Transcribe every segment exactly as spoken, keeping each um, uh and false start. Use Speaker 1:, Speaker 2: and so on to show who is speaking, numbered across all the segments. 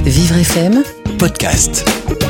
Speaker 1: Vivre F M
Speaker 2: Podcast.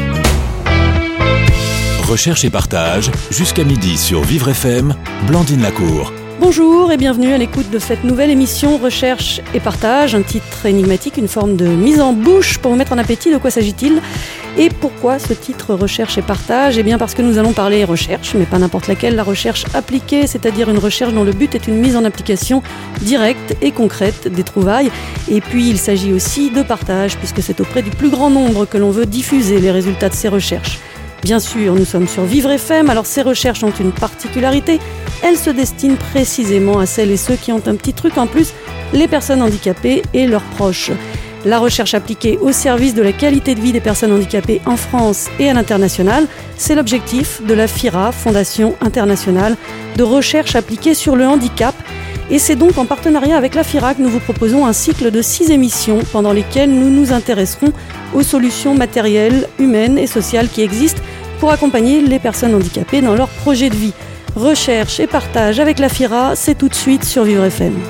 Speaker 2: Recherche et partage jusqu'à midi sur Vivre F M, Blandine Lacour.
Speaker 3: Bonjour et bienvenue à l'écoute de cette nouvelle émission Recherche et partage, un titre énigmatique, une forme de mise en bouche pour vous mettre en appétit. De quoi s'agit-il ? Et pourquoi ce titre Recherche et partage ? Eh bien parce que nous allons parler recherche, mais pas n'importe laquelle, la recherche appliquée, c'est-à-dire une recherche dont le but est une mise en application directe et concrète des trouvailles. Et puis il s'agit aussi de partage, puisque c'est auprès du plus grand nombre que l'on veut diffuser les résultats de ces recherches. Bien sûr, nous sommes sur Vivre F M, alors ces recherches ont une particularité. Elles se destinent précisément à celles et ceux qui ont un petit truc en plus, les personnes handicapées et leurs proches. La recherche appliquée au service de la qualité de vie des personnes handicapées en France et à l'international, c'est l'objectif de la FIRA, Fondation internationale de recherche appliquée sur le handicap. Et c'est donc en partenariat avec la FIRA que nous vous proposons un cycle de six émissions pendant lesquelles nous nous intéresserons aux solutions matérielles, humaines et sociales qui existent pour accompagner les personnes handicapées dans leur projet de vie. Recherche et partage avec la FIRA, c'est tout de suite sur Vivre F M.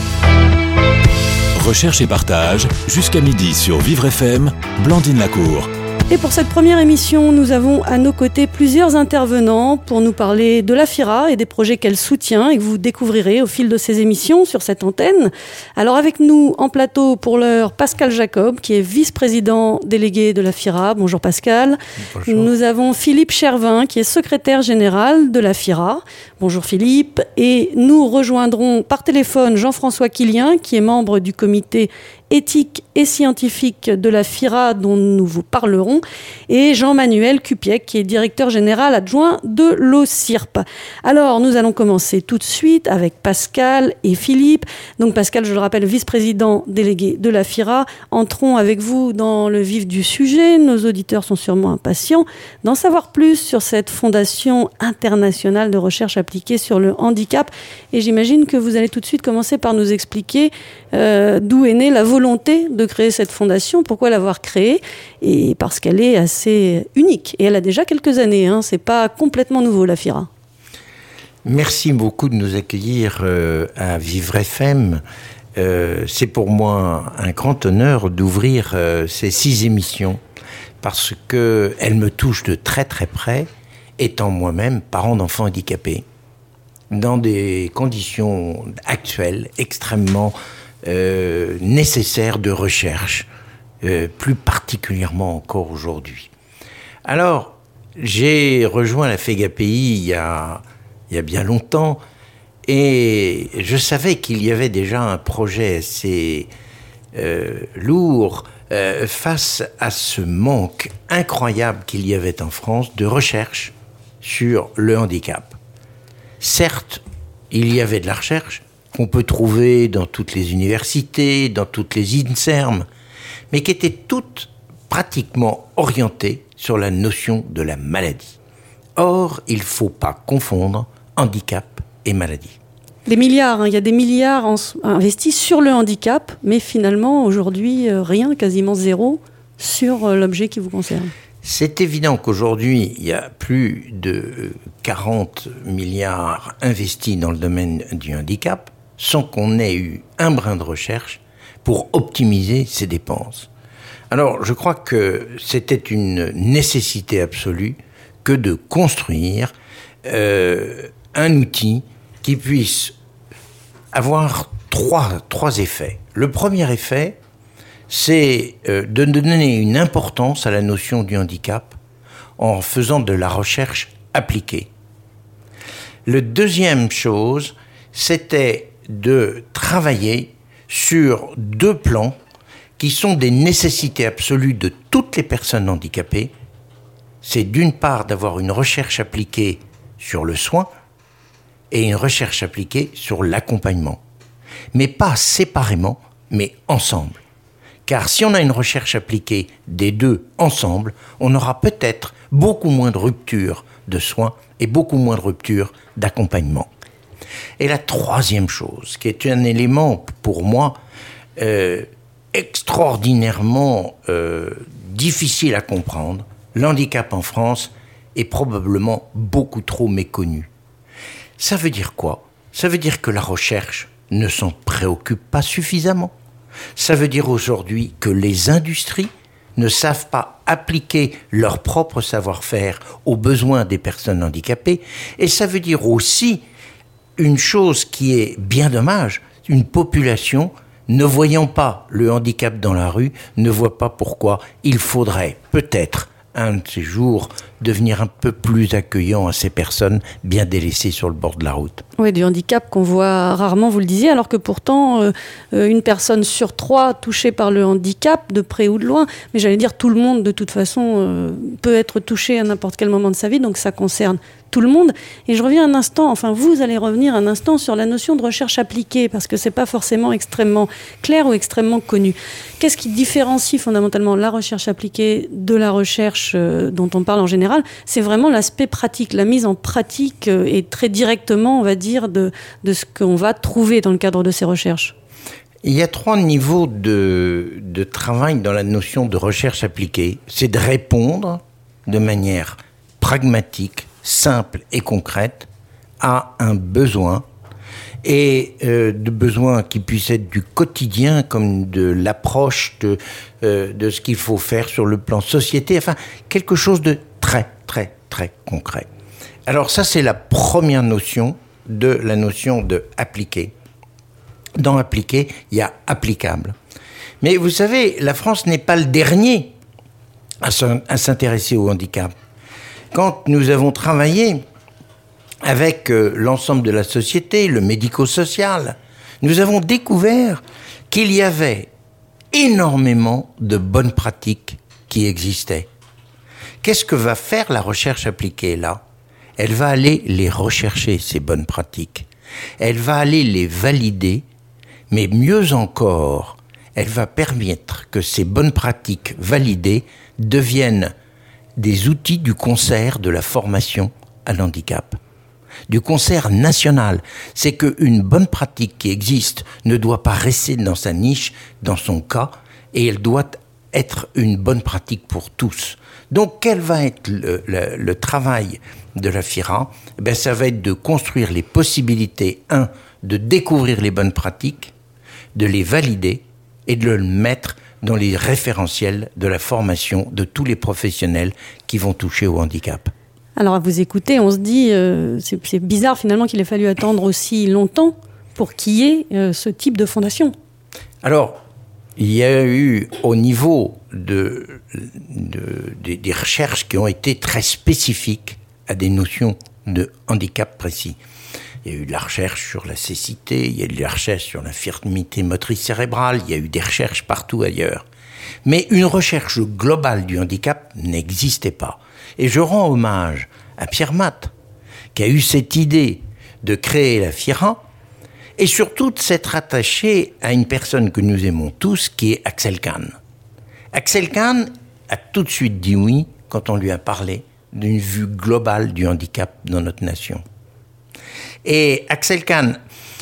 Speaker 2: Recherche et partage jusqu'à midi sur Vivre F M, Blandine Lacour.
Speaker 3: Et pour cette première émission, nous avons à nos côtés plusieurs intervenants pour nous parler de la FIRA et des projets qu'elle soutient et que vous découvrirez au fil de ces émissions sur cette antenne. Alors avec nous en plateau pour l'heure, Pascal Jacob, qui est vice-président délégué de la FIRA. Bonjour Pascal.
Speaker 4: Bonjour.
Speaker 3: Nous avons Philippe Chervin, qui est secrétaire général de la FIRA. Bonjour Philippe. Et nous rejoindrons par téléphone Jean-François Quilien, qui est membre du comité éthique et scientifique de la FIRA dont nous vous parlerons, et Jean-Manuel Cupiec, qui est directeur général adjoint de l'O C I R P. Alors, nous allons commencer tout de suite avec Pascal et Philippe. Donc Pascal, je le rappelle, vice-président délégué de la FIRA. Entrons avec vous dans le vif du sujet. Nos auditeurs sont sûrement impatients d'en savoir plus sur cette fondation internationale de recherche appliquée sur le handicap. Et j'imagine que vous allez tout de suite commencer par nous expliquer euh, d'où est née la volonté de créer cette fondation, pourquoi l'avoir créée, et parce qu'elle est assez unique. Et elle a déjà quelques années, hein, c'est pas complètement nouveau la FIRA.
Speaker 4: Merci beaucoup de nous accueillir euh, à Vivre F M. Euh, c'est pour moi un grand honneur d'ouvrir euh, ces six émissions parce qu'elles me touchent de très très près, étant moi-même parent d'enfants handicapés, dans des conditions actuelles extrêmement Euh, nécessaire de recherche, euh, plus particulièrement encore aujourd'hui. Alors, j'ai rejoint la FEGAPI il y a, il y a bien longtemps et je savais qu'il y avait déjà un projet assez euh, lourd euh, face à ce manque incroyable qu'il y avait en France de recherche sur le handicap. Certes, il y avait de la recherche qu'on peut trouver dans toutes les universités, dans toutes les INSERM, mais qui étaient toutes pratiquement orientées sur la notion de la maladie. Or, il ne faut pas confondre handicap et maladie.
Speaker 3: Des milliards, hein, il y a des milliards en, investis sur le handicap, mais finalement, aujourd'hui, euh, rien, quasiment zéro, sur euh, l'objet qui vous concerne.
Speaker 4: C'est évident qu'aujourd'hui, il y a plus de quarante milliards investis dans le domaine du handicap, sans qu'on ait eu un brin de recherche pour optimiser ces dépenses. Alors, je crois que c'était une nécessité absolue que de construire euh, un outil qui puisse avoir trois, trois effets. Le premier effet, c'est euh, de donner une importance à la notion du handicap en faisant de la recherche appliquée. Le deuxième chose, c'était de travailler sur deux plans qui sont des nécessités absolues de toutes les personnes handicapées. C'est d'une part d'avoir une recherche appliquée sur le soin et une recherche appliquée sur l'accompagnement. Mais pas séparément, mais ensemble. Car si on a une recherche appliquée des deux ensemble, on aura peut-être beaucoup moins de ruptures de soins et beaucoup moins de ruptures d'accompagnement. Et la troisième chose, qui est un élément pour moi euh, extraordinairement euh, difficile à comprendre, l'handicap en France est probablement beaucoup trop méconnu. Ça veut dire quoi ? Ça veut dire que la recherche ne s'en préoccupe pas suffisamment. Ça veut dire aujourd'hui que les industries ne savent pas appliquer leur propre savoir-faire aux besoins des personnes handicapées. Et ça veut dire aussi une chose qui est bien dommage, une population ne voyant pas le handicap dans la rue, ne voit pas pourquoi il faudrait peut-être un de ces jours devenir un peu plus accueillant à ces personnes bien délaissées sur le bord de la route.
Speaker 3: Oui, du handicap qu'on voit rarement, vous le disiez, alors que pourtant, euh, une personne sur trois touchée par le handicap, de près ou de loin, mais j'allais dire tout le monde, de toute façon, euh, peut être touché à n'importe quel moment de sa vie, donc ça concerne tout le monde. Et je reviens un instant, enfin vous allez revenir un instant sur la notion de recherche appliquée, parce que c'est pas forcément extrêmement clair ou extrêmement connu. Qu'est-ce qui différencie fondamentalement la recherche appliquée de la recherche euh, dont on parle en général? C'est vraiment l'aspect pratique, la mise en pratique euh, et très directement, on va dire, de, de ce qu'on va trouver dans le cadre de ces recherches.
Speaker 4: Il y a trois niveaux de, de travail dans la notion de recherche appliquée. C'est de répondre de manière pragmatique, simple et concrète à un besoin, et euh, de besoins qui puissent être du quotidien comme de l'approche de, euh, de ce qu'il faut faire sur le plan société, enfin quelque chose de très très très concret. Alors ça, c'est la première notion de la notion de appliquer. Dans appliquer, il y a applicable. Mais vous savez, la France n'est pas le dernier à s'intéresser au handicap. Quand nous avons travaillé avec euh, l'ensemble de la société, le médico-social, nous avons découvert qu'il y avait énormément de bonnes pratiques qui existaient. Qu'est-ce que va faire la recherche appliquée là ? Elle va aller les rechercher, ces bonnes pratiques. Elle va aller les valider, mais mieux encore, elle va permettre que ces bonnes pratiques validées deviennent des outils du concert de la formation à l'handicap. Du concert national. C'est qu'une bonne pratique qui existe ne doit pas rester dans sa niche, dans son cas, et elle doit être une bonne pratique pour tous. Donc, quel va être le, le, le travail de la FIRA ? Ben, ça va être de construire les possibilités, un, de découvrir les bonnes pratiques, de les valider et de le mettre dans les référentiels de la formation de tous les professionnels qui vont toucher au handicap.
Speaker 3: Alors à vous écouter, on se dit, euh, c'est, c'est bizarre finalement qu'il ait fallu attendre aussi longtemps pour qu'il y ait euh, ce type de fondation.
Speaker 4: Alors, il y a eu au niveau de, de, de, des recherches qui ont été très spécifiques à des notions de handicap précis. Il y a eu de la recherche sur la cécité, il y a eu de la recherche sur l'infirmité motrice cérébrale, il y a eu des recherches partout ailleurs. Mais une recherche globale du handicap n'existait pas. Et je rends hommage à Pierre Matt, qui a eu cette idée de créer la FIRA, et surtout de s'être attaché à une personne que nous aimons tous, qui est Axel Kahn. Axel Kahn a tout de suite dit oui quand on lui a parlé d'une vue globale du handicap dans notre nation. Et Axel Kahn,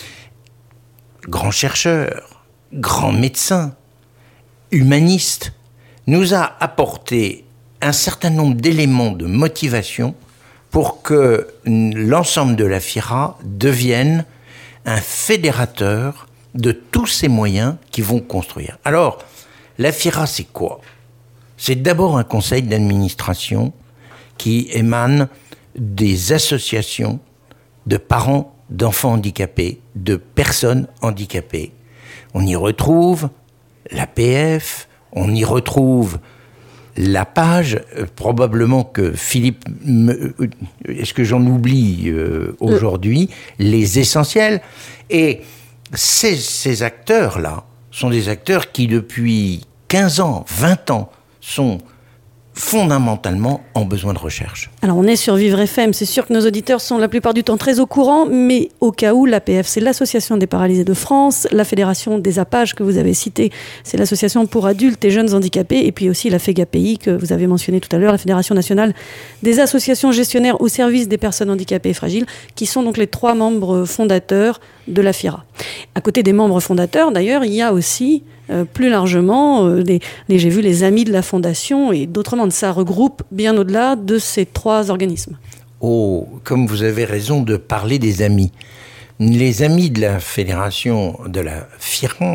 Speaker 4: grand chercheur, grand médecin, humaniste, nous a apporté un certain nombre d'éléments de motivation pour que l'ensemble de la FIRA devienne un fédérateur de tous ces moyens qui vont construire. Alors, la FIRA, c'est quoi ? C'est d'abord un conseil d'administration qui émane des associations de parents d'enfants handicapés, de personnes handicapées. On y retrouve l'A P F, on y retrouve la page, euh, probablement que Philippe, me, euh, est-ce que j'en oublie euh, aujourd'hui, les essentiels. Et ces, ces acteurs-là sont des acteurs qui, depuis quinze ans, vingt ans, sont fondamentalement en besoin de recherche.
Speaker 3: Alors on est sur Vivre F M, c'est sûr que nos auditeurs sont la plupart du temps très au courant, mais au cas où, l'A P F, c'est l'Association des paralysés de France, la Fédération des APAGE que vous avez citée, c'est l'Association pour adultes et jeunes handicapés, et puis aussi la FEGAPI que vous avez mentionné tout à l'heure, la Fédération nationale des associations gestionnaires au service des personnes handicapées et fragiles, qui sont donc les trois membres fondateurs de la FIRA. À côté des membres fondateurs, d'ailleurs, il y a aussi Euh, plus largement, euh, les, les, j'ai vu les amis de la Fondation, et d'autres membres. Ça regroupe bien au-delà de ces trois organismes.
Speaker 4: Oh, comme vous avez raison de parler des amis. Les amis de la fédération de la FIRA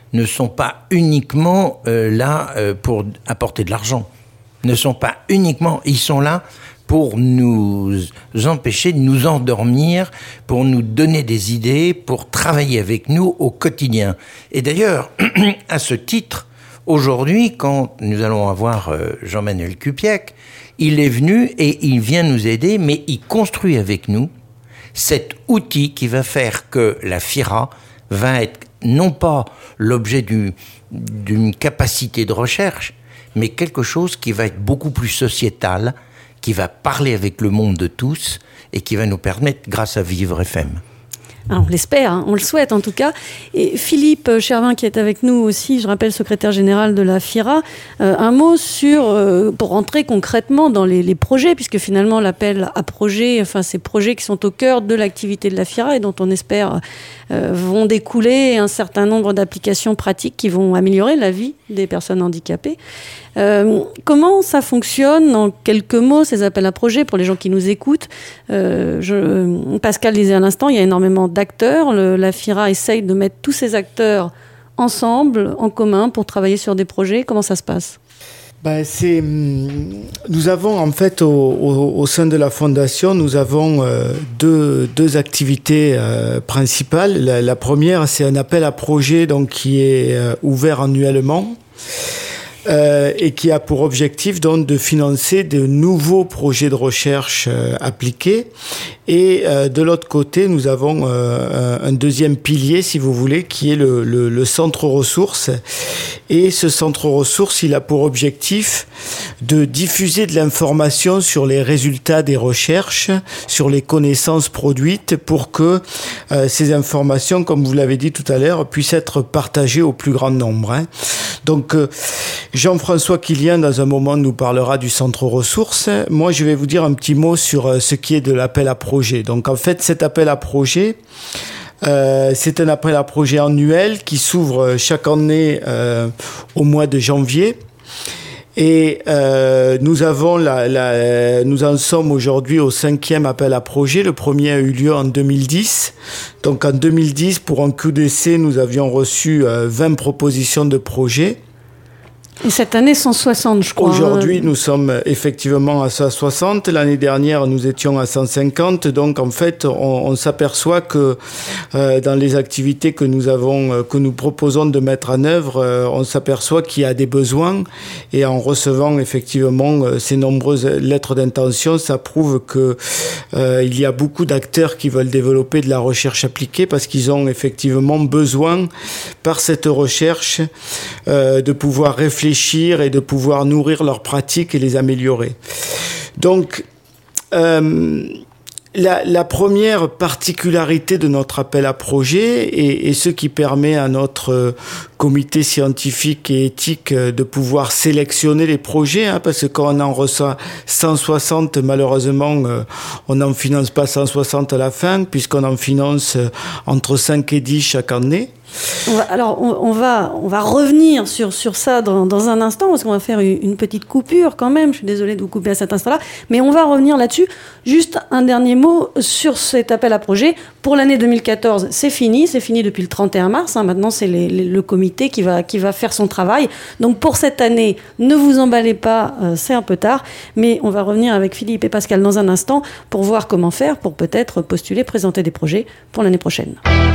Speaker 4: ne sont pas uniquement euh, là euh, pour apporter de l'argent. Ne sont pas uniquement, ils sont là pour nous empêcher de nous endormir, pour nous donner des idées, pour travailler avec nous au quotidien. Et d'ailleurs, à ce titre, aujourd'hui, quand nous allons avoir euh, Jean-Manuel Cupiec, il est venu et il vient nous aider, mais il construit avec nous cet outil qui va faire que la FIRA va être non pas l'objet du, d'une capacité de recherche, mais quelque chose qui va être beaucoup plus sociétal, qui va parler avec le monde de tous et qui va nous permettre, grâce à Vivre F M.
Speaker 3: Ah, on l'espère, hein, on le souhaite en tout cas. Et Philippe Chervin qui est avec nous aussi, je rappelle secrétaire général de la FIRA, euh, un mot sur, euh, pour rentrer concrètement dans les, les projets, puisque finalement l'appel à projets, enfin ces projets qui sont au cœur de l'activité de la FIRA et dont on espère euh, vont découler un certain nombre d'applications pratiques qui vont améliorer la vie des personnes handicapées. Euh, comment ça fonctionne en quelques mots, ces appels à projets, pour les gens qui nous écoutent? euh, je, Pascal disait à l'instant, il y a énormément d'acteurs. Le, la FIRA essaye de mettre tous ces acteurs ensemble, en commun, pour travailler sur des projets. Comment ça se passe?
Speaker 1: Ben, c'est, nous avons en fait au, au, au sein de la fondation, nous avons euh, deux, deux activités euh, principales. La, la première, c'est un appel à projet donc, qui est euh, ouvert annuellement. Euh, et qui a pour objectif donc de financer de nouveaux projets de recherche euh, appliqués. Et euh, de l'autre côté, nous avons euh, un deuxième pilier, si vous voulez, qui est le, le, le centre ressources. Et ce centre ressources, il a pour objectif de diffuser de l'information sur les résultats des recherches, sur les connaissances produites, pour que euh, ces informations, comme vous l'avez dit tout à l'heure, puissent être partagées au plus grand nombre. Hein. Donc, euh, Jean-François Quillian, dans un moment, nous parlera du centre ressources. Moi, je vais vous dire un petit mot sur euh, ce qui est de l'appel à projet. Donc, en fait, cet appel à projet, euh, c'est un appel à projet annuel qui s'ouvre chaque année euh, au mois de janvier. Et euh, nous avons la, la, nous en sommes aujourd'hui au cinquième appel à projet. Le premier a eu lieu en deux mille dix. Donc en deux mille dix, pour un Q D C, nous avions reçu euh, vingt propositions de projets.
Speaker 3: Et cette année, cent soixante, je crois.
Speaker 1: Aujourd'hui, nous sommes effectivement à cent soixante. L'année dernière, nous étions à cent cinquante. Donc, en fait, on, on s'aperçoit que euh, dans les activités que nous avons, euh, que nous proposons de mettre en œuvre, euh, on s'aperçoit qu'il y a des besoins. Et en recevant effectivement euh, ces nombreuses lettres d'intention, ça prouve que euh, il y a beaucoup d'acteurs qui veulent développer de la recherche appliquée parce qu'ils ont effectivement besoin, par cette recherche, euh, de pouvoir réfléchir et de pouvoir nourrir leurs pratiques et les améliorer. Donc, euh, la, la première particularité de notre appel à projet et, et ce qui permet à notre comité scientifique et éthique de pouvoir sélectionner les projets, hein, parce que quand on en reçoit cent soixante, malheureusement, euh, on n'en finance pas cent soixante à la fin, puisqu'on en finance euh, entre cinq et dix chaque année.
Speaker 3: On va, alors, on, on, va, on va revenir sur, sur ça dans, dans un instant, parce qu'on va faire une, une petite coupure quand même. Je suis désolée de vous couper à cet instant-là, mais on va revenir là-dessus. Juste un dernier mot sur cet appel à projet. Pour l'année deux mille quatorze, c'est fini. C'est fini depuis le trente et un mars. Hein. Maintenant, c'est les, les, le comité qui va, qui va faire son travail. Donc, pour cette année, ne vous emballez pas, euh, c'est un peu tard. Mais on va revenir avec Philippe et Pascal dans un instant pour voir comment faire, pour peut-être postuler, présenter des projets pour l'année prochaine.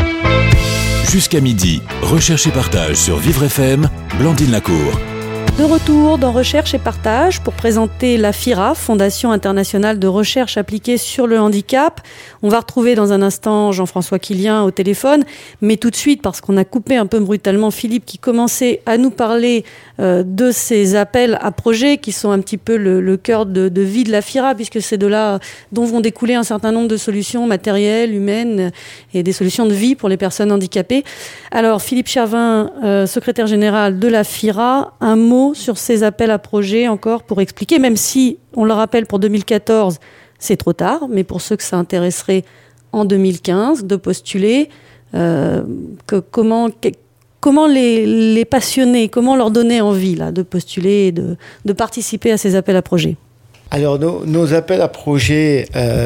Speaker 2: Jusqu'à midi, Recherche et Partage sur Vivre F M, Blandine Lacour.
Speaker 3: De retour dans Recherche et Partage pour présenter la FIRA, Fondation internationale de recherche appliquée sur le handicap. On va retrouver dans un instant Jean-François Quillian au téléphone, mais tout de suite, parce qu'on a coupé un peu brutalement Philippe qui commençait à nous parler euh, de ces appels à projets qui sont un petit peu le, le cœur de, de vie de la FIRA, puisque c'est de là dont vont découler un certain nombre de solutions matérielles, humaines et des solutions de vie pour les personnes handicapées. Alors Philippe Chervin, euh, secrétaire général de la FIRA, un mot sur ces appels à projets encore pour expliquer, même si, on le rappelle, pour deux mille quatorze, c'est trop tard, mais pour ceux que ça intéresserait en deux mille quinze, de postuler, euh, que, comment, que, comment les, les passionner, comment leur donner envie là, de postuler et de, de participer à ces appels à projets?
Speaker 1: Alors, nos, nos appels à projets euh,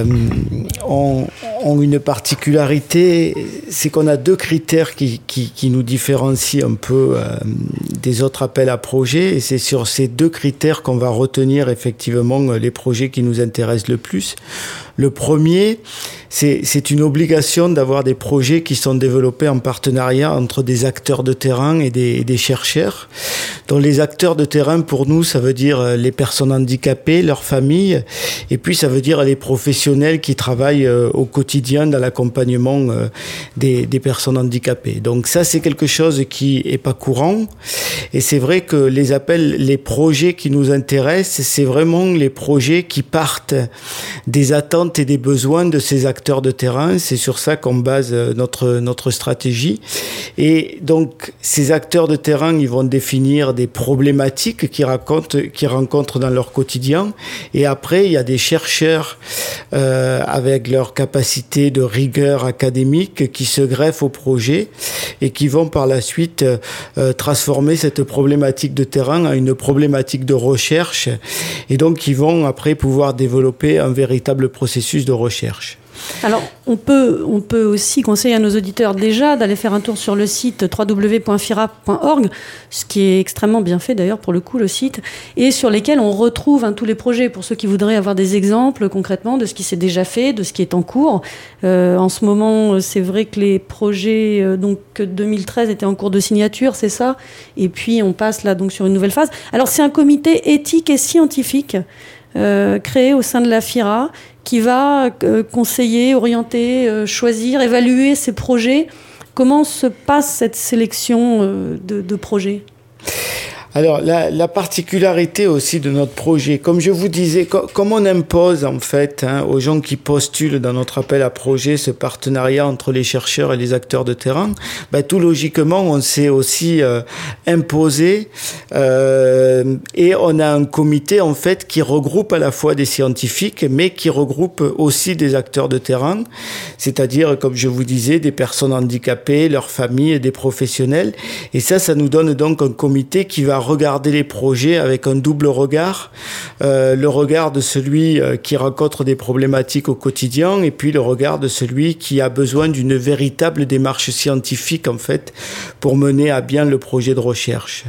Speaker 1: ont, ont une particularité, c'est qu'on a deux critères qui, qui, qui nous différencient un peu euh, des autres appels à projets, et c'est sur ces deux critères qu'on va retenir effectivement les projets qui nous intéressent le plus. Le premier, c'est, c'est une obligation d'avoir des projets qui sont développés en partenariat entre des acteurs de terrain et des, et des chercheurs. Donc les acteurs de terrain, pour nous, ça veut dire les personnes handicapées, leurs familles, et puis ça veut dire les professionnels qui travaillent au quotidien dans l'accompagnement des, des personnes handicapées. Donc ça, c'est quelque chose qui est pas courant, et c'est vrai que les appels, les projets qui nous intéressent, c'est vraiment les projets qui partent des attentes et des besoins de ces acteurs de terrain. C'est sur ça qu'on base notre, notre stratégie. Et donc, ces acteurs de terrain, ils vont définir des problématiques qu'ils rencontrent, qu'ils rencontrent dans leur quotidien. Et après, il y a des chercheurs euh, avec leur capacité de rigueur académique qui se greffent au projet et qui vont par la suite euh, transformer cette problématique de terrain en une problématique de recherche. Et donc, ils vont après pouvoir développer un véritable processus de recherche.
Speaker 3: Alors, on peut, on peut aussi conseiller à nos auditeurs déjà d'aller faire un tour sur le site w w w point fira point org, ce qui est extrêmement bien fait d'ailleurs pour le coup, le site, et sur lesquels on retrouve hein, tous les projets pour ceux qui voudraient avoir des exemples concrètement de ce qui s'est déjà fait, de ce qui est en cours. Euh, en ce moment, c'est vrai que les projets euh, donc deux mille treize étaient en cours de signature, c'est ça, et puis on passe là donc sur une nouvelle phase. Alors, c'est un comité éthique et scientifique euh, créé au sein de la Fira, qui va euh, conseiller, orienter, euh, choisir, évaluer ces projets. Comment se passe cette sélection euh, de, de projets ?
Speaker 1: Alors, la, la particularité aussi de notre projet, comme je vous disais, co- comme on impose en fait hein, aux gens qui postulent dans notre appel à projet ce partenariat entre les chercheurs et les acteurs de terrain, ben, tout logiquement, on s'est aussi euh, imposé euh, et on a un comité en fait qui regroupe à la fois des scientifiques, mais qui regroupe aussi des acteurs de terrain, c'est-à-dire, comme je vous disais, des personnes handicapées, leurs familles et des professionnels. Et ça, ça nous donne donc un comité qui va regarder les projets avec un double regard, euh, le regard de celui euh, qui rencontre des problématiques au quotidien et puis le regard de celui qui a besoin d'une véritable démarche scientifique en fait pour mener à bien le projet de recherche.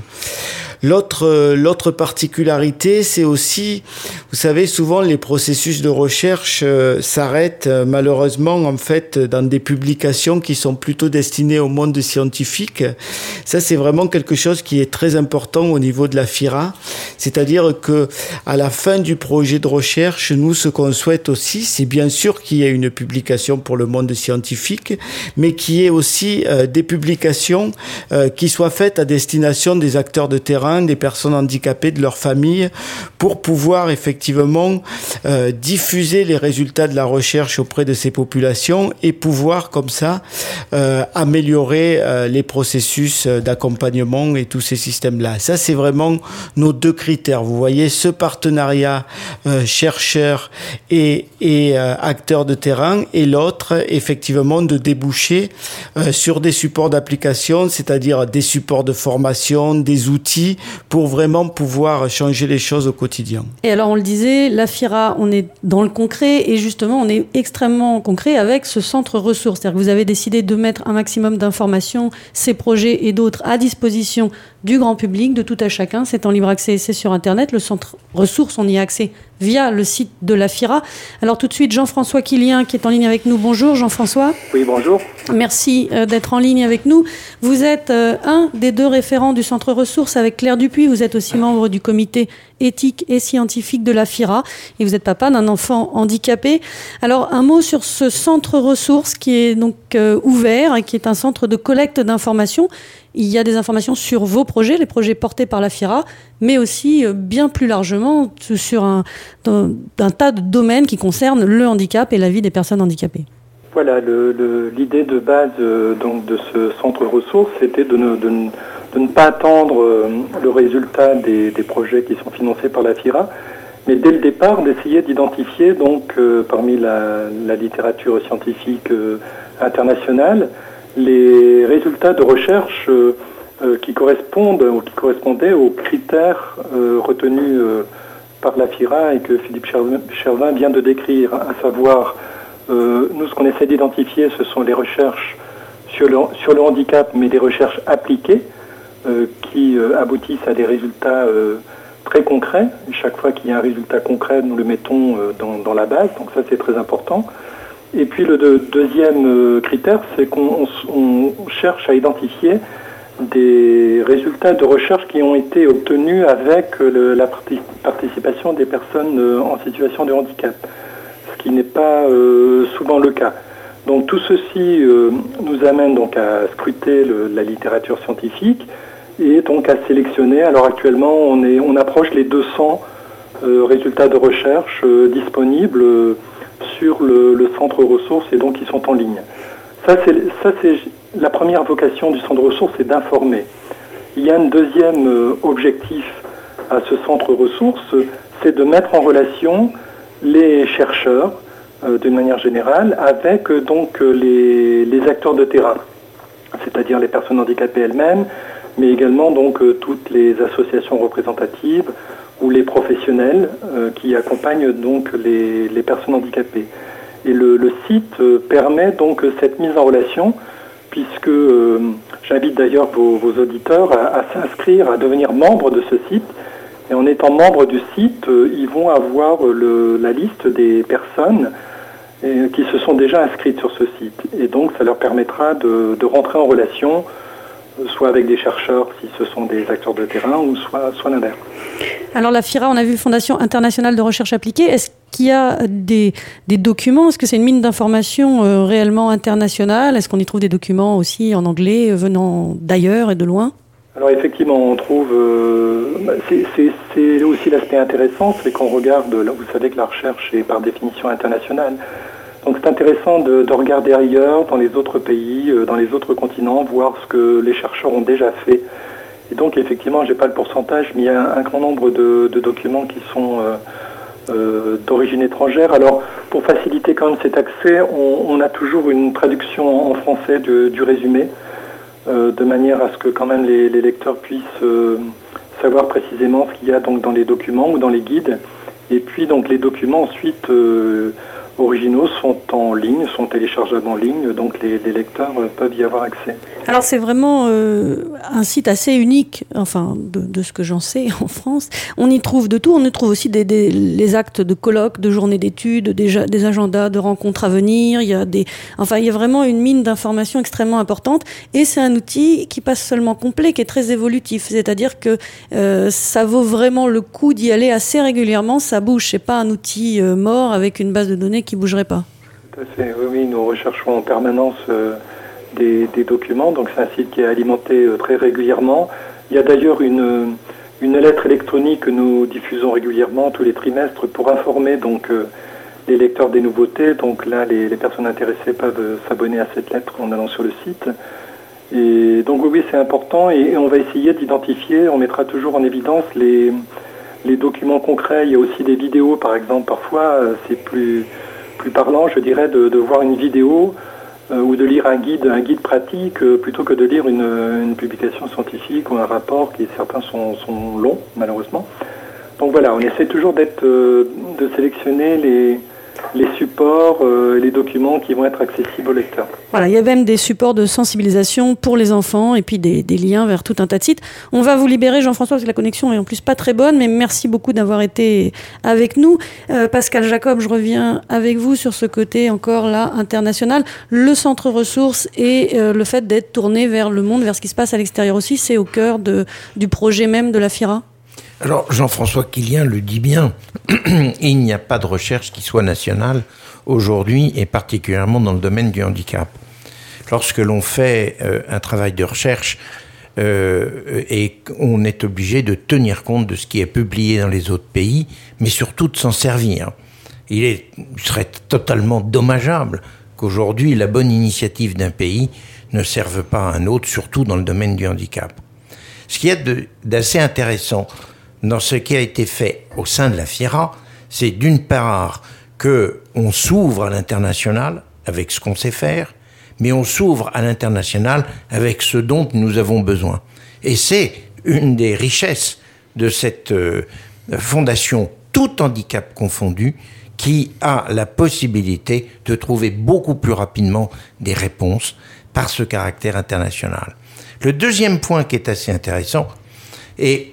Speaker 1: L'autre, l'autre particularité, c'est aussi, vous savez, souvent les processus de recherche euh, s'arrêtent euh, malheureusement en fait dans des publications qui sont plutôt destinées au monde scientifique. Ça, c'est vraiment quelque chose qui est très important au niveau de la Fira. C'est-à-dire que à la fin du projet de recherche, nous, ce qu'on souhaite aussi, c'est bien sûr qu'il y ait une publication pour le monde scientifique, mais qu'il y ait aussi euh, des publications euh, qui soient faites à destination des acteurs de terrain, des personnes handicapées, de leurs familles, pour pouvoir effectivement euh, diffuser les résultats de la recherche auprès de ces populations et pouvoir comme ça euh, améliorer euh, les processus d'accompagnement et tous ces systèmes-là. Ça, c'est vraiment nos deux critères. Vous voyez, ce partenariat euh, chercheur et, et euh, acteurs de terrain, et l'autre, effectivement, de déboucher euh, sur des supports d'application, c'est-à-dire des supports de formation, des outils pour vraiment pouvoir changer les choses au quotidien.
Speaker 3: Et alors, on le disait, la Fira, on est dans le concret et justement, on est extrêmement concret avec ce centre ressources. C'est-à-dire que vous avez décidé de mettre un maximum d'informations, ces projets et d'autres à disposition du grand public, de tout à chacun. C'est en libre accès, c'est sur Internet. Le centre ressources, on y a accès via le site de la Fira. Alors tout de suite, Jean-François Quilien qui est en ligne avec nous. Bonjour Jean-François.
Speaker 5: Oui, bonjour.
Speaker 3: Merci euh, d'être en ligne avec nous. Vous êtes euh, un des deux référents du centre ressources avec Claire Dupuis. Vous êtes aussi membre du comité éthique et scientifique de la Fira et vous êtes papa d'un enfant handicapé. Alors un mot sur ce centre ressources qui est donc euh, ouvert et qui est un centre de collecte d'informations. Il y a des informations sur vos projets, les projets portés par la Fira, mais aussi euh, bien plus largement sur un, un, un tas de domaines qui concernent le handicap et la vie des personnes handicapées.
Speaker 5: Voilà, le, le, l'idée de base euh, donc, de ce centre ressources, c'était de ne, de, de ne pas attendre euh, le résultat des, des projets qui sont financés par la Fira, mais dès le départ d'essayer d'identifier donc euh, parmi la, la littérature scientifique euh, internationale les résultats de recherche euh, euh, qui correspondent ou qui correspondaient aux critères euh, retenus euh, par la FIRA et que Philippe Chervin vient de décrire, à savoir, euh, nous ce qu'on essaie d'identifier, ce sont les recherches sur le, sur le handicap, mais des recherches appliquées euh, qui euh, aboutissent à des résultats euh, très concrets. Chaque fois qu'il y a un résultat concret, nous le mettons euh, dans, dans la base, donc ça c'est très important. Et puis le de, deuxième euh, critère, c'est qu'on on, on cherche à identifier des résultats de recherche qui ont été obtenus avec le, la participation des personnes en situation de handicap, ce qui n'est pas euh, souvent le cas. Donc tout ceci euh, nous amène donc à scruter le, la littérature scientifique et donc à sélectionner. Alors actuellement, on, est, on approche les deux cents euh, résultats de recherche euh, disponibles euh, sur le, le centre ressources et donc ils sont en ligne. Ça, c'est, ça, c'est la première vocation du centre ressources, c'est d'informer. Il y a un deuxième euh, objectif à ce centre ressources, c'est de mettre en relation les chercheurs, euh, d'une manière générale, avec euh, donc les, les acteurs de terrain, c'est-à-dire les personnes handicapées elles-mêmes, mais également donc euh, toutes les associations représentatives ou les professionnels euh, qui accompagnent donc les, les personnes handicapées. Et le, le site euh, permet donc cette mise en relation, puisque euh, j'invite d'ailleurs vos, vos auditeurs à, à s'inscrire, à devenir membre de ce site. Et en étant membre du site, euh, ils vont avoir le, la liste des personnes euh, qui se sont déjà inscrites sur ce site. Et donc ça leur permettra de, de rentrer en relation, euh, soit avec des chercheurs si ce sont des acteurs de terrain, ou soit, soit l'inverse.
Speaker 3: Alors la FIRA, on a vu Fondation internationale de recherche appliquée. Est-ce qu'il y a des, des documents? Est-ce que c'est une mine d'information euh, réellement internationale? Est-ce qu'on y trouve des documents aussi en anglais euh, venant d'ailleurs et de loin?
Speaker 5: Alors effectivement, on trouve... Euh, c'est, c'est, c'est aussi l'aspect intéressant, c'est qu'on regarde... Là, vous savez que la recherche est par définition internationale. Donc c'est intéressant de, de regarder ailleurs, dans les autres pays, euh, dans les autres continents, voir ce que les chercheurs ont déjà fait. Et donc effectivement, je n'ai pas le pourcentage, mais il y a un, un grand nombre de, de documents qui sont euh, euh, d'origine étrangère. Alors, pour faciliter quand même cet accès, on, on a toujours une traduction en français du, du résumé, euh, de manière à ce que quand même les, les lecteurs puissent euh, savoir précisément ce qu'il y a donc dans les documents ou dans les guides. Et puis donc les documents ensuite euh, originaux sont en ligne, sont téléchargeables en ligne, donc les, les lecteurs euh, peuvent y avoir accès.
Speaker 3: Alors c'est vraiment euh, un site assez unique, enfin de, de ce que j'en sais en France. On y trouve de tout, on y trouve aussi des, des, les actes de colloques, de journées d'études, des, des agendas de rencontres à venir. Il y a des, enfin il y a vraiment une mine d'informations extrêmement importante. Et c'est un outil qui passe seulement complet, qui est très évolutif. C'est-à-dire que euh, ça vaut vraiment le coup d'y aller assez régulièrement. Ça bouge, c'est pas un outil euh, mort avec une base de données qui bougerait pas.
Speaker 5: Tout à fait. Oui, oui, nous recherchons en permanence. Euh... Des, des documents, donc c'est un site qui est alimenté euh, très régulièrement. Il y a d'ailleurs une, une lettre électronique que nous diffusons régulièrement tous les trimestres pour informer donc euh, les lecteurs des nouveautés. Donc là, les, les personnes intéressées peuvent euh, s'abonner à cette lettre en allant sur le site. Et donc oui, c'est important et, et on va essayer d'identifier, on mettra toujours en évidence les, les documents concrets. Il y a aussi des vidéos, par exemple, parfois euh, c'est plus, plus parlant, je dirais, de, de voir une vidéo Euh, ou de lire un guide, un guide pratique euh, plutôt que de lire une, une publication scientifique ou un rapport qui certains sont, sont longs malheureusement. Donc voilà, on essaie toujours d'être, euh, de sélectionner les, les supports, euh, les documents qui vont être accessibles aux lecteurs.
Speaker 3: Voilà, il y a même des supports de sensibilisation pour les enfants et puis des, des liens vers tout un tas de sites. On va vous libérer, Jean-François, parce que la connexion est en plus pas très bonne, mais merci beaucoup d'avoir été avec nous. Euh, Pascal Jacob, je reviens avec vous sur ce côté encore là international. Le centre ressources et euh, le fait d'être tourné vers le monde, vers ce qui se passe à l'extérieur aussi, c'est au cœur de, du projet même de la FIRA?
Speaker 4: Alors, Jean-François Quilien le dit bien, il n'y a pas de recherche qui soit nationale aujourd'hui, et particulièrement dans le domaine du handicap. Lorsque l'on fait euh, un travail de recherche, euh, et on est obligé de tenir compte de ce qui est publié dans les autres pays, mais surtout de s'en servir. Il, est, il serait totalement dommageable qu'aujourd'hui, la bonne initiative d'un pays ne serve pas à un autre, surtout dans le domaine du handicap. Ce qu'il y a de, d'assez intéressant dans ce qui a été fait au sein de la FIRA, c'est d'une part qu'on s'ouvre à l'international avec ce qu'on sait faire, mais on s'ouvre à l'international avec ce dont nous avons besoin. Et c'est une des richesses de cette euh, fondation tout handicap confondu, qui a la possibilité de trouver beaucoup plus rapidement des réponses par ce caractère international. Le deuxième point qui est assez intéressant, et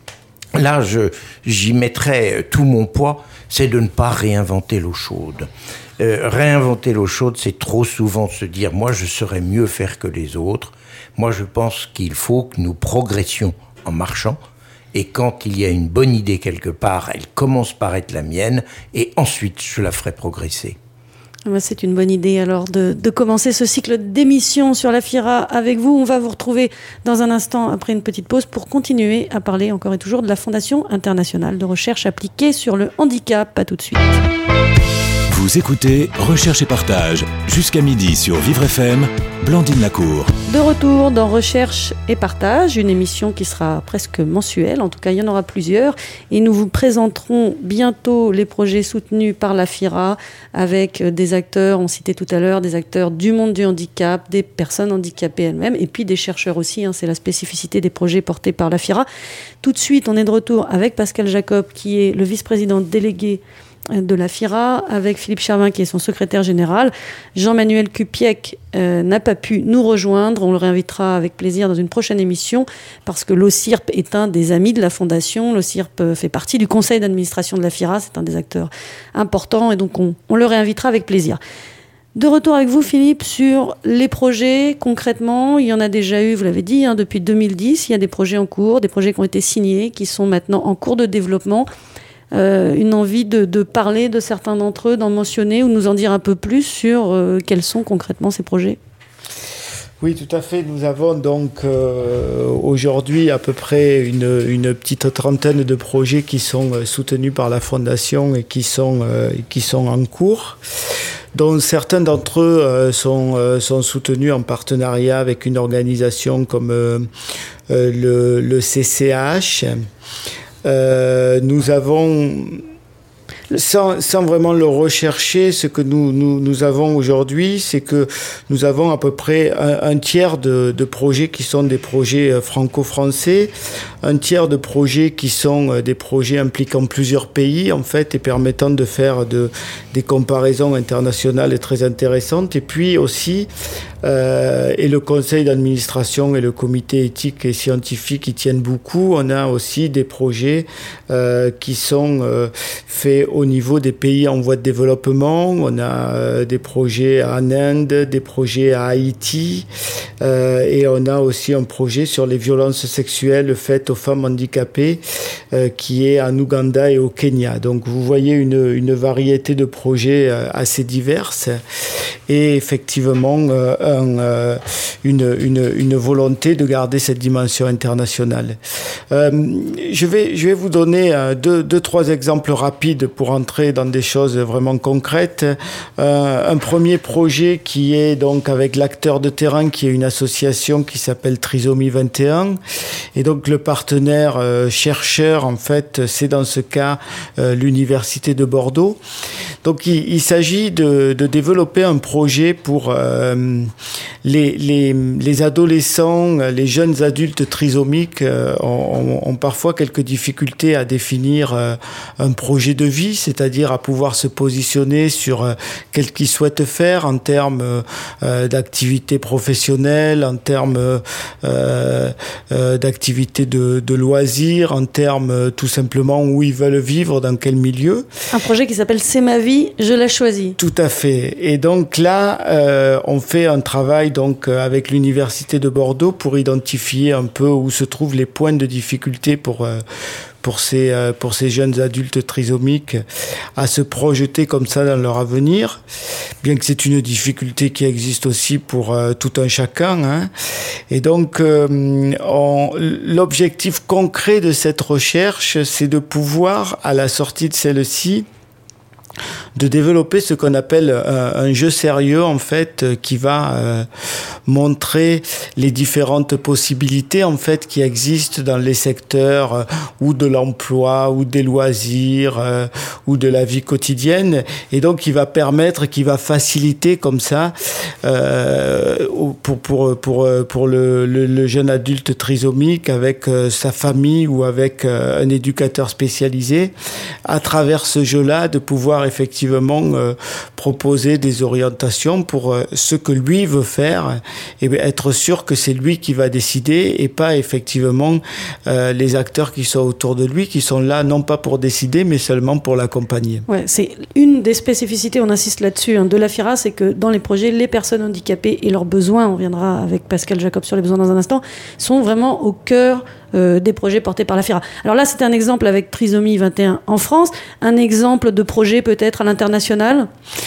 Speaker 4: là je, j'y mettrai tout mon poids, c'est de ne pas réinventer l'eau chaude. Euh, réinventer l'eau chaude, c'est trop souvent se dire « moi je saurais mieux faire que les autres ». Moi je pense qu'il faut que nous progressions en marchant. Et quand il y a une bonne idée quelque part, elle commence par être la mienne, et ensuite je la ferai progresser.
Speaker 3: C'est une bonne idée alors de, de commencer ce cycle d'émissions sur la FIRA avec vous. On va vous retrouver dans un instant après une petite pause pour continuer à parler encore et toujours de la Fondation internationale de recherche appliquée sur le handicap. À tout de suite.
Speaker 2: Vous écoutez Recherche et Partage jusqu'à midi sur Vivre F M, Blandine Lacour.
Speaker 3: De retour dans Recherche et Partage, une émission qui sera presque mensuelle, en tout cas il y en aura plusieurs, et nous vous présenterons bientôt les projets soutenus par la FIRA avec des acteurs, on citait tout à l'heure, des acteurs du monde du handicap, des personnes handicapées elles-mêmes, et puis des chercheurs aussi, hein, c'est la spécificité des projets portés par la FIRA. Tout de suite, on est de retour avec Pascal Jacob, qui est le vice-président délégué de la FIRA, avec Philippe Chervin qui est son secrétaire général. Jean-Manuel Kupiec euh, n'a pas pu nous rejoindre, on le réinvitera avec plaisir dans une prochaine émission parce que l'O C I R P est un des amis de la Fondation. L'O C I R P fait partie du conseil d'administration de la FIRA, c'est un des acteurs importants et donc on, on le réinvitera avec plaisir. De retour avec vous Philippe sur les projets concrètement, il y en a déjà eu, vous l'avez dit, hein, depuis deux mille dix, il y a des projets en cours, des projets qui ont été signés, qui sont maintenant en cours de développement. Euh, une envie de, de parler de certains d'entre eux, d'en mentionner ou nous en dire un peu plus sur euh, quels sont concrètement ces projets.
Speaker 1: Oui, tout à fait. Nous avons donc euh, aujourd'hui à peu près une, une petite trentaine de projets qui sont euh, soutenus par la Fondation et qui sont, euh, qui sont en cours, dont certains d'entre eux euh, sont, euh, sont soutenus en partenariat avec une organisation comme euh, euh, le, le C C H. Euh, nous avons, sans, sans vraiment le rechercher, ce que nous, nous, nous avons aujourd'hui, c'est que nous avons à peu près un, un tiers de, de projets qui sont des projets franco-français, un tiers de projets qui sont des projets impliquant plusieurs pays, en fait, et permettant de faire de, des comparaisons internationales très intéressantes, et puis aussi Euh, et le conseil d'administration et le comité éthique et scientifique y tiennent beaucoup. On a aussi des projets euh, qui sont euh, faits au niveau des pays en voie de développement. On a euh, des projets en Inde, des projets à Haïti euh, et on a aussi un projet sur les violences sexuelles faites aux femmes handicapées euh, qui est en Ouganda et au Kenya. Donc vous voyez une, une variété de projets euh, assez diverses et effectivement euh, Un, euh, une, une, une volonté de garder cette dimension internationale. Euh, je, vais, je vais vous donner euh, deux, deux, trois exemples rapides pour entrer dans des choses vraiment concrètes. Euh, un premier projet qui est donc avec l'acteur de terrain, qui est une association qui s'appelle Trisomie vingt et un. Et donc le partenaire euh, chercheur, en fait, c'est dans ce cas euh, l'Université de Bordeaux. Donc il, il s'agit de, de développer un projet pour euh, les, les, les adolescents, les jeunes adultes trisomiques euh, ont, ont parfois quelques difficultés à définir euh, un projet de vie, c'est-à-dire à pouvoir se positionner sur euh, quel qu'ils souhaitent faire en termes euh, d'activité professionnelle, en termes euh, euh, d'activité de, de loisirs, en termes euh, tout simplement où ils veulent vivre, dans quel milieu.
Speaker 3: Un projet qui s'appelle C'est ma vie, je la choisis.
Speaker 1: Tout à fait. Et donc là, euh, on fait un travail donc avec l'Université de Bordeaux pour identifier un peu où se trouvent les points de difficulté pour euh, pour ces euh, pour ces jeunes adultes trisomiques à se projeter comme ça dans leur avenir, bien que c'est une difficulté qui existe aussi pour euh, tout un chacun, hein. Et donc euh, on, l'objectif concret de cette recherche, c'est de pouvoir, à la sortie de celle-ci, de développer ce qu'on appelle un, un jeu sérieux, en fait, qui va euh, montrer les différentes possibilités, en fait, qui existent dans les secteurs euh, ou de l'emploi, ou des loisirs, euh, ou de la vie quotidienne, et donc qui va permettre, qui va faciliter comme ça euh, pour pour pour pour le, le, le jeune adulte trisomique avec euh, sa famille ou avec euh, un éducateur spécialisé, à travers ce jeu-là, de pouvoir effectivement euh, proposer des orientations pour euh, ce que lui veut faire, et bien être sûr que c'est lui qui va décider et pas effectivement euh, les acteurs qui sont autour de lui, qui sont là non pas pour décider mais seulement pour l'accompagner.
Speaker 3: Ouais, c'est une des spécificités, on insiste là-dessus, hein, de la FIRA, c'est que dans les projets, les personnes handicapées et leurs besoins, on reviendra avec Pascal Jacob sur les besoins dans un instant, sont vraiment au cœur euh, des projets portés par la FIRA. Alors là, c'est un exemple avec Trisomie vingt et un en France, un exemple de projet peut-être à l'international.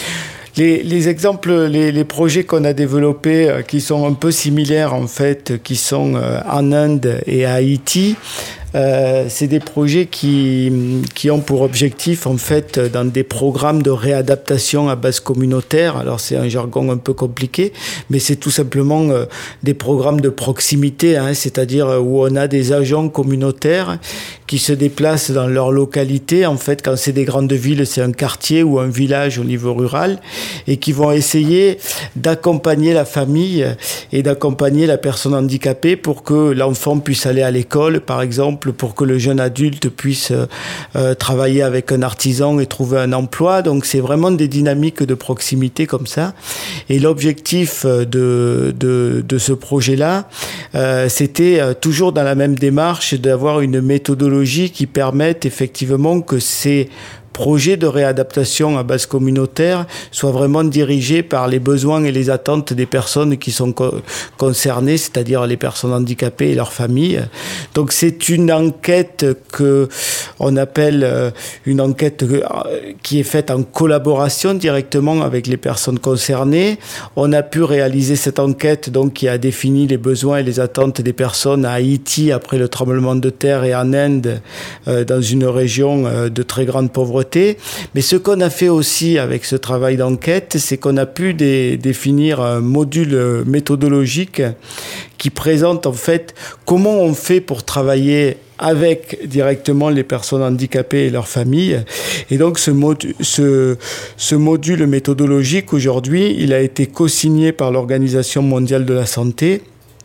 Speaker 1: Les, les exemples, les, les projets qu'on a développés euh, qui sont un peu similaires en fait, qui sont euh, en Inde et à Haïti, Euh, c'est des projets qui, qui ont pour objectif, en fait, dans des programmes de réadaptation à base communautaire. Alors, c'est un jargon un peu compliqué, mais c'est tout simplement euh, des programmes de proximité, hein, c'est-à-dire où on a des agents communautaires qui se déplacent dans leur localité. En fait, quand c'est des grandes villes, c'est un quartier ou un village au niveau rural, et qui vont essayer d'accompagner la famille et d'accompagner la personne handicapée pour que l'enfant puisse aller à l'école, par exemple, pour que le jeune adulte puisse euh, travailler avec un artisan et trouver un emploi. Donc c'est vraiment des dynamiques de proximité comme ça. Et l'objectif de, de, de ce projet-là, euh, c'était toujours dans la même démarche d'avoir une méthodologie qui permette effectivement que ces projets de réadaptation à base communautaire soient vraiment dirigés par les besoins et les attentes des personnes qui sont co- concernées, c'est-à-dire les personnes handicapées et leurs familles. Donc c'est une enquête que on appelle euh, une enquête que, euh, qui est faite en collaboration directement avec les personnes concernées. On a pu réaliser cette enquête donc qui a défini les besoins et les attentes des personnes à Haïti après le tremblement de terre et en Inde, euh, dans une région euh, de très grande pauvreté. Mais ce qu'on a fait aussi avec ce travail d'enquête, c'est qu'on a pu dé- définir un module méthodologique qui présente en fait comment on fait pour travailler avec directement les personnes handicapées et leurs familles. Et donc ce, modu- ce, ce module méthodologique aujourd'hui, il a été co-signé par l'Organisation mondiale de la santé.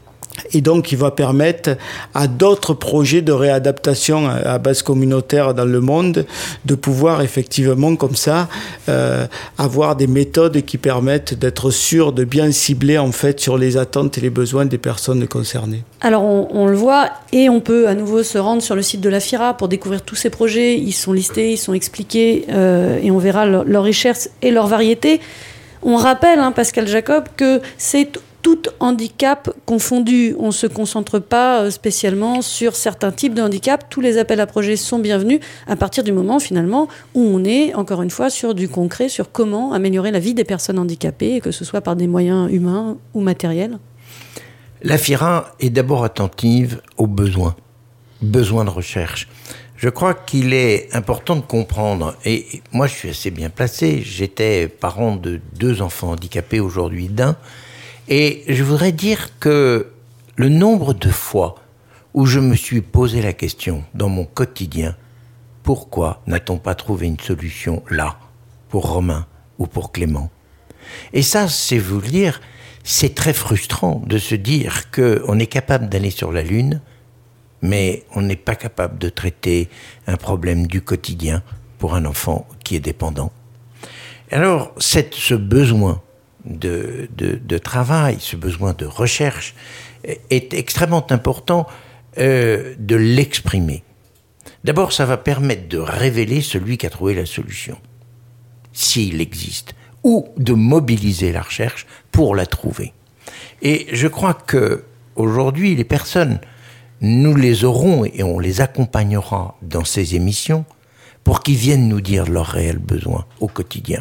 Speaker 1: Et donc, il va permettre à d'autres projets de réadaptation à base communautaire dans le monde de pouvoir effectivement, comme ça, euh, avoir des méthodes qui permettent d'être sûr de bien cibler en fait sur les attentes et les besoins des personnes concernées.
Speaker 3: Alors, on, on le voit et on peut à nouveau se rendre sur le site de la FIRA pour découvrir tous ces projets. Ils sont listés, ils sont expliqués euh, et on verra leur, leur richesse et leur variété. On rappelle, hein, Pascal Jacob, que c'est tout handicap confondu. On ne se concentre pas spécialement sur certains types de handicap. Tous les appels à projets sont bienvenus à partir du moment, finalement, où on est, encore une fois, sur du concret, sur comment améliorer la vie des personnes handicapées, que ce soit par des moyens humains ou matériels.
Speaker 4: La FIRA est d'abord attentive aux besoins, besoins de recherche. Je crois qu'il est important de comprendre, et moi je suis assez bien placé, j'étais parent de deux enfants handicapés, aujourd'hui d'un, et je voudrais dire que le nombre de fois où je me suis posé la question dans mon quotidien, pourquoi n'a-t-on pas trouvé une solution là, pour Romain ou pour Clément ? Et ça, c'est vous le dire, c'est très frustrant de se dire qu'on est capable d'aller sur la Lune, mais on n'est pas capable de traiter un problème du quotidien pour un enfant qui est dépendant. Alors, cette, ce besoin De, de, de travail, ce besoin de recherche est extrêmement important euh, de l'exprimer. D'abord, ça va permettre de révéler celui qui a trouvé la solution, s'il existe, ou de mobiliser la recherche pour la trouver. Et je crois que aujourd'hui, les personnes, nous les aurons et on les accompagnera dans ces émissions pour qu'ils viennent nous dire leurs réels besoins au quotidien.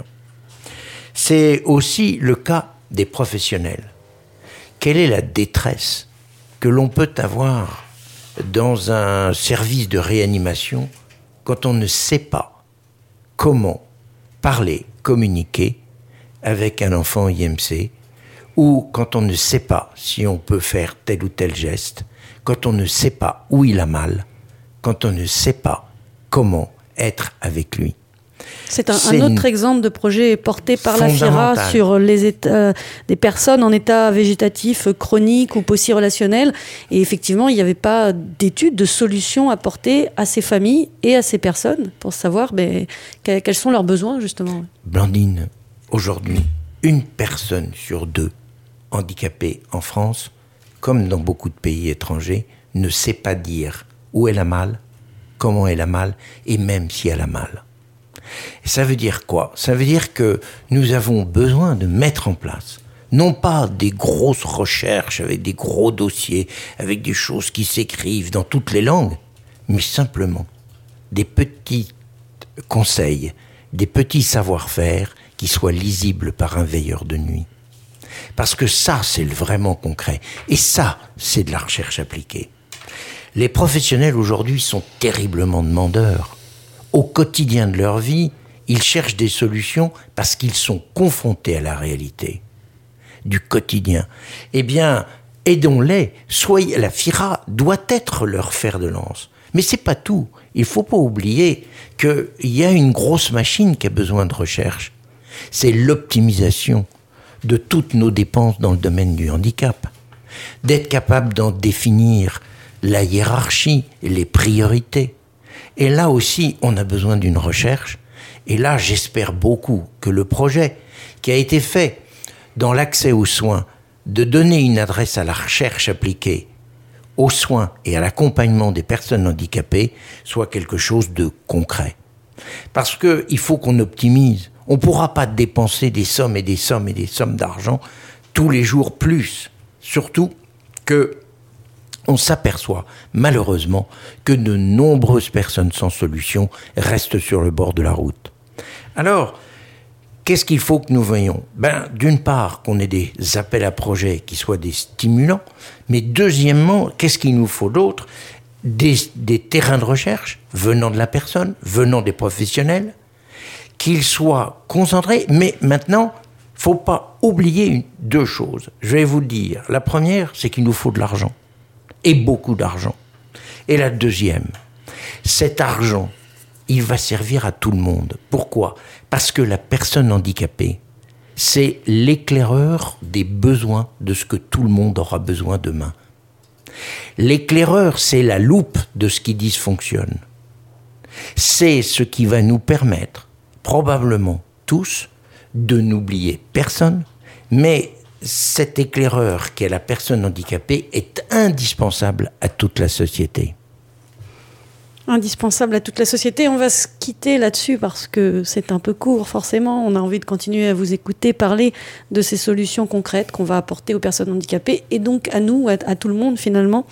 Speaker 4: C'est aussi le cas des professionnels. Quelle est la détresse que l'on peut avoir dans un service de réanimation quand on ne sait pas comment parler, communiquer avec un enfant I M C, ou quand on ne sait pas si on peut faire tel ou tel geste, quand on ne sait pas où il a mal, quand on ne sait pas comment être avec lui.
Speaker 3: C'est un, un autre exemple de projet porté par la FIRA sur les états, des personnes en état végétatif chronique ou post-relationnel. Et effectivement, il n'y avait pas d'études, de solutions apportées à ces familles et à ces personnes pour savoir ben, quels sont leurs besoins, justement.
Speaker 4: Blandine, aujourd'hui, une personne sur deux handicapée en France, comme dans beaucoup de pays étrangers, ne sait pas dire où elle a mal, comment elle a mal, et même si elle a mal. Et ça veut dire quoi ? Ça veut dire que nous avons besoin de mettre en place, non pas des grosses recherches avec des gros dossiers, avec des choses qui s'écrivent dans toutes les langues, mais simplement des petits conseils, des petits savoir-faire qui soient lisibles par un veilleur de nuit. Parce que ça, c'est vraiment concret. Et ça, c'est de la recherche appliquée. Les professionnels aujourd'hui sont terriblement demandeurs. Au quotidien de leur vie, ils cherchent des solutions parce qu'ils sont confrontés à la réalité du quotidien. Eh bien, aidons-les. Soyez, la FIRA doit être leur fer de lance. Mais c'est pas tout. Il faut pas oublier qu'il y a une grosse machine qui a besoin de recherche. C'est l'optimisation de toutes nos dépenses dans le domaine du handicap. D'être capable d'en définir la hiérarchie, les priorités. Et là aussi, on a besoin d'une recherche. Et là, j'espère beaucoup que le projet qui a été fait dans l'accès aux soins, de donner une adresse à la recherche appliquée aux soins et à l'accompagnement des personnes handicapées, soit quelque chose de concret. Parce qu'il faut qu'on optimise. On ne pourra pas dépenser des sommes et des sommes et des sommes d'argent tous les jours plus. Surtout que on s'aperçoit malheureusement que de nombreuses personnes sans solution restent sur le bord de la route. Alors, qu'est-ce qu'il faut que nous voyions ? Ben, d'une part, qu'on ait des appels à projets qui soient des stimulants, mais deuxièmement, qu'est-ce qu'il nous faut d'autre ? Des, des terrains de recherche venant de la personne, venant des professionnels, qu'ils soient concentrés, mais maintenant, il ne faut pas oublier une, deux choses. Je vais vous le dire. La première, c'est qu'il nous faut de l'argent. Et beaucoup d'argent. Et la deuxième, cet argent, il va servir à tout le monde. Pourquoi ? Parce que la personne handicapée, c'est l'éclaireur des besoins de ce que tout le monde aura besoin demain. L'éclaireur, c'est la loupe de ce qui dysfonctionne. C'est ce qui va nous permettre, probablement tous, de n'oublier personne, mais cet éclaireur qui est la personne handicapée est indispensable à toute la société.
Speaker 3: Indispensable à toute la société. On va se quitter là-dessus parce que c'est un peu court, forcément. On a envie de continuer à vous écouter parler de ces solutions concrètes qu'on va apporter aux personnes handicapées et donc à nous, à, à tout le monde finalement.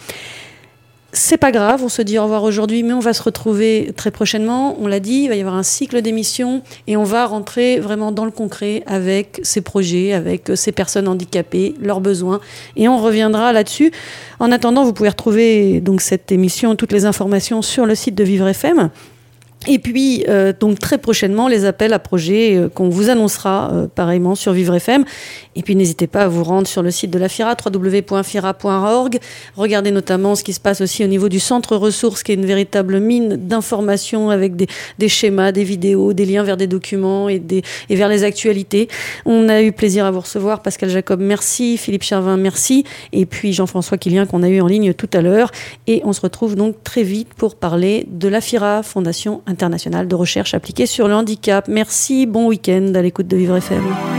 Speaker 3: C'est pas grave, on se dit au revoir aujourd'hui, mais on va se retrouver très prochainement. On l'a dit, il va y avoir un cycle d'émissions et on va rentrer vraiment dans le concret avec ces projets, avec ces personnes handicapées, leurs besoins. Et on reviendra là-dessus. En attendant, vous pouvez retrouver donc cette émission, toutes les informations sur le site de Vivre F M. Et puis, euh, donc très prochainement, les appels à projets euh, qu'on vous annoncera euh, pareillement sur Vivre F M. Et puis, n'hésitez pas à vous rendre sur le site de la FIRA, w w w point fira point org. Regardez notamment ce qui se passe aussi au niveau du centre ressources, qui est une véritable mine d'informations avec des, des schémas, des vidéos, des liens vers des documents et, des, et vers les actualités. On a eu plaisir à vous recevoir. Pascal Jacob, merci. Philippe Chervin, merci. Et puis, Jean-François Quilien, qu'on a eu en ligne tout à l'heure. Et on se retrouve donc très vite pour parler de la FIRA, Fondation internationale de recherche appliquée sur le handicap. Merci, bon week-end à l'écoute de Vivre F M.